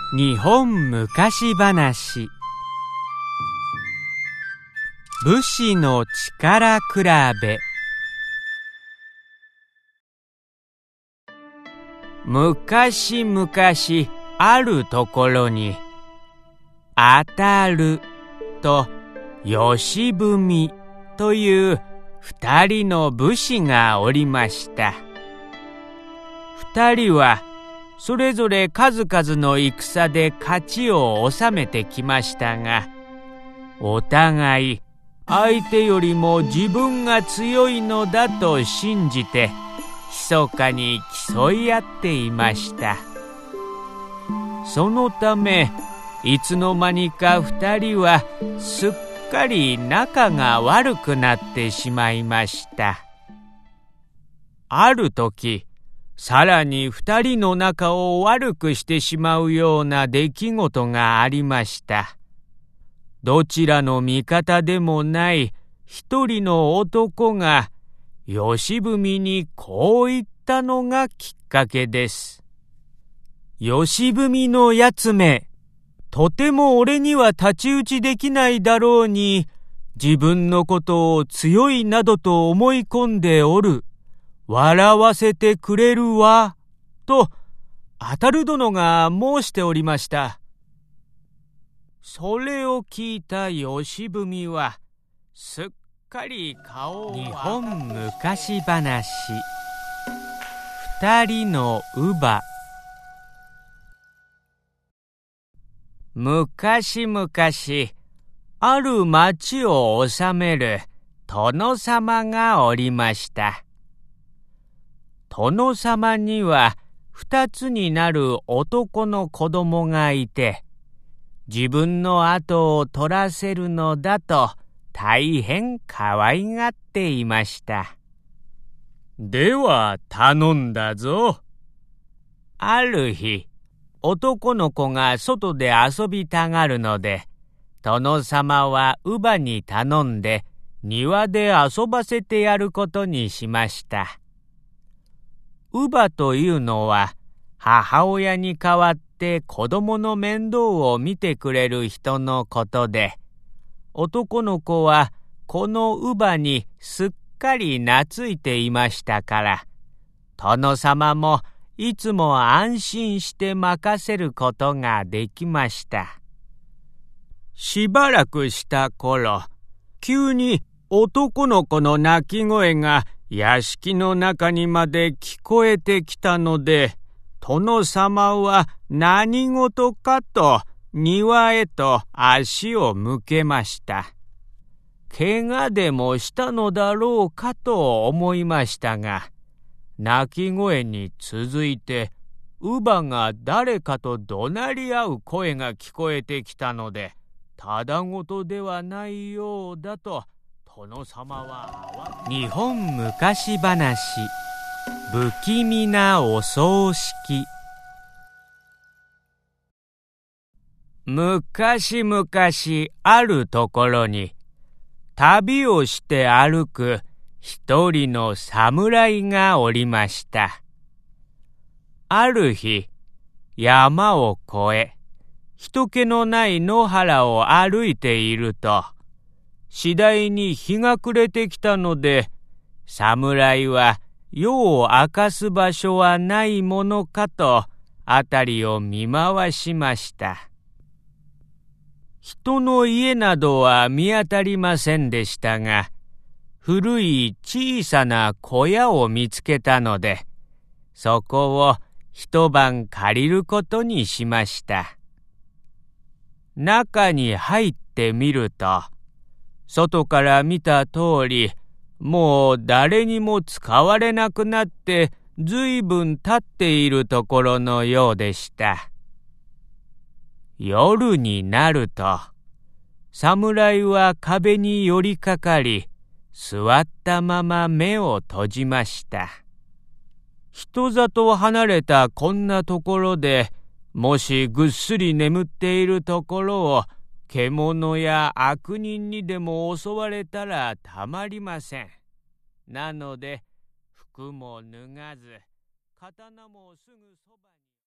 日本昔話。武士の力比べ。昔々あるところに、あたると吉文という二人の武士がおりました。二人はそれぞれ数々の戦で勝ちを収めてきましたが、お互い相手よりも自分が強いのだと信じて密かに競い合っていました。そのためいつの間にか二人はすっかり仲が悪くなってしまいました。ある時、さらに二人の仲を悪くしてしまうような出来事がありました。どちらの味方でもない一人の男が吉文にこう言ったのがきっかけです。吉文のやつめ、とても俺には太刀打ちできないだろうに、自分のことを強いなどと思い込んでおる。笑わせてくれるわ、と、あたる殿が申しておりました。それを聞いた吉文は、すっかり顔を日本昔話。二人の乳母。昔々、ある町を治める殿様がおりました。殿様には二つになる男の子供がいて、自分の後を取らせるのだと大変可愛がっていました。では頼んだぞ。ある日、男の子が外で遊びたがるので、殿様は乳母に頼んで庭で遊ばせてやることにしました。乳母というのは母親に代わって子供の面倒を見てくれる人のことで、男の子はこの乳母にすっかり懐いていましたから、殿様もいつも安心して任せることができました。しばらくした頃、急に男の子の泣き声が屋敷の中にまで聞こえてきたので、殿様は何事かと庭へと足を向けました。怪我でもしたのだろうかと思いましたが、泣き声に続いて乳母が誰かと怒鳴り合う声が聞こえてきたので、ただごとではないようだと殿様は日本昔話。不気味なお葬式。昔々あるところに、旅をして歩く一人の侍がおりました。ある日、山を越え、人気のない野原を歩いていると、次第に日が暮れてきたので、侍は夜を明かす場所はないものかと辺りを見回しました。人の家などは見当たりませんでしたが、古い小さな小屋を見つけたので、そこを一晩借りることにしました。中に入ってみると、外から見た通り、もう誰にも使われなくなってずいぶん経っているところのようでした。夜になると、侍は壁に寄りかかり、座ったまま目を閉じました。人里離れたこんなところで、もしぐっすり眠っているところを獣や悪人にでも襲われたらたまりません。なので服も脱がず、刀もすぐそばに